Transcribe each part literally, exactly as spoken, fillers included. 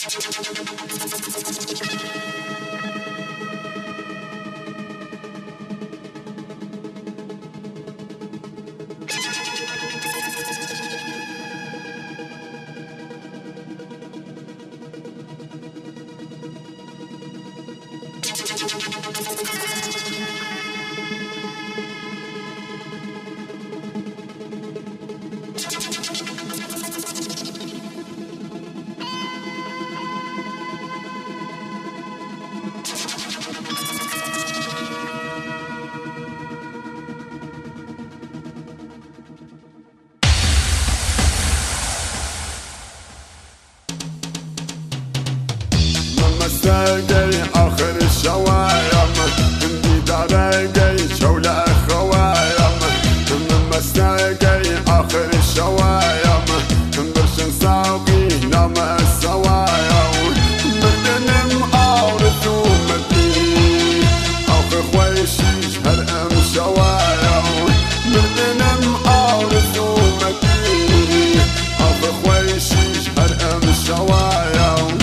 مستقي آخر الشوايم عندي دارقي شولة خوايم مستقي آخر الشوايم برشن ساقي نام السوايم بردنم أورث ومدي آخر خويشيش هرقم شوايم بردنم أورث ومدي آخر خويشيش هرقم شوايم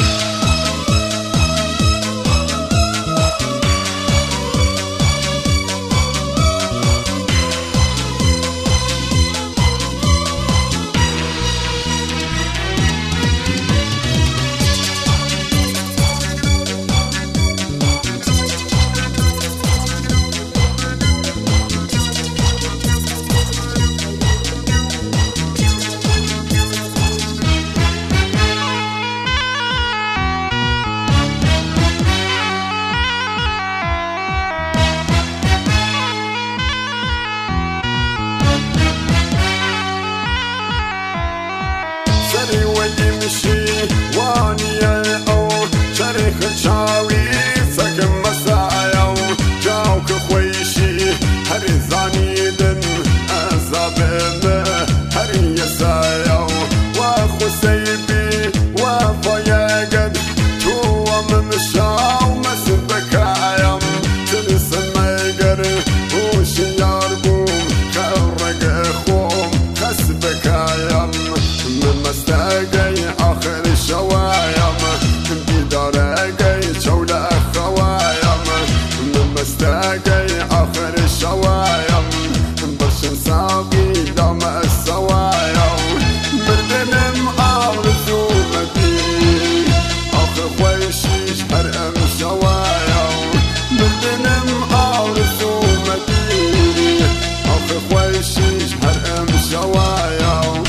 يمشي واني او شريخ الشاوي سكن مسايا جاوك خويشي هري زانيدن ازابن هري يسايا واخو سيبي وفايقد تو ممشاو مسبكايا تنسى ميقر وشي ياربوم خرق اخوم خسبكايا مستقي آخر الشوايم بدارقي شولة خوايم مستقي آخر الشوايم برشن ساقي دام السوايم بردنم أورث ومدي آخر خويشيش هرقم شوايم بردنم أورث ومدي آخر خويشيش هرقم شوايم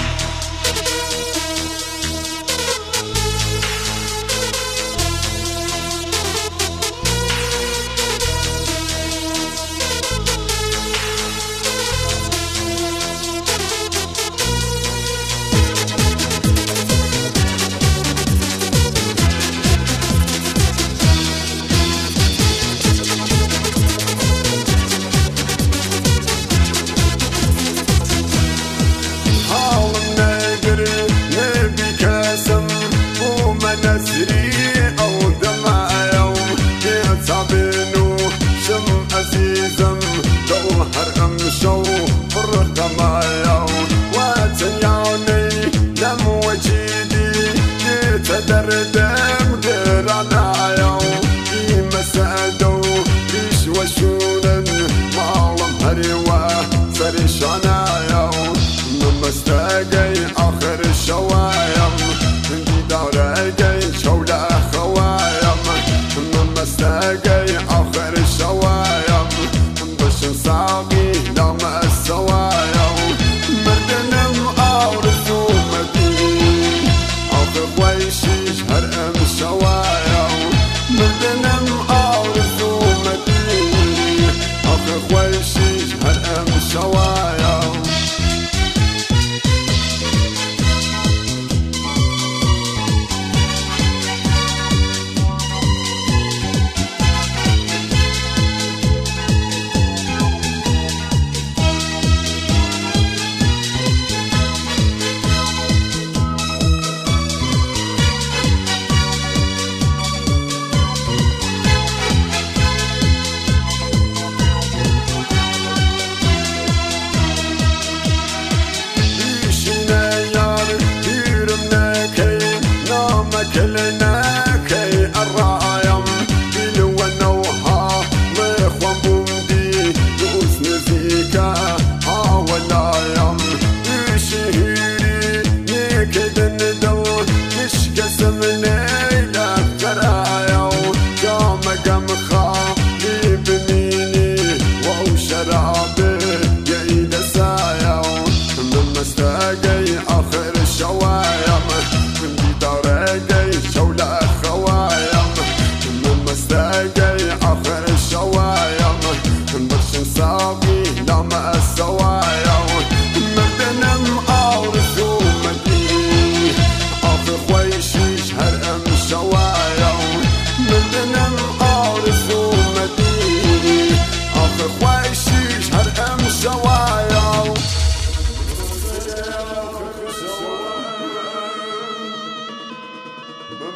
نسري أو دمعي يتعبينو شم عزيزم دو هرقم شو فرقمايا واتنياني لم وجيدي يتدردم قرانايا يمسادو ريش وشونن معلم هريوه فرشانايا مستقي آخر الشوايم دارقي شولة خوايم مستقي آخر الشوايم برشن ساقي دام السوايم مردنم أورث ومدي آخر خويشيش هرقم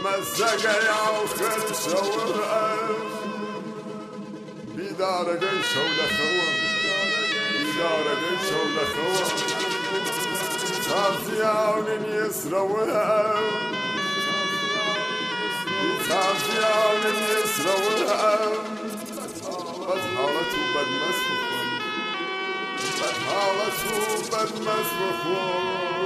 مزقي آخر شوه بیدارگی شوله خوام بیدارگی شوله خوام تازیانین یسروهم تازیانین یسروهم بد حالتو بد مزخوام بد حالتو بد مزخوام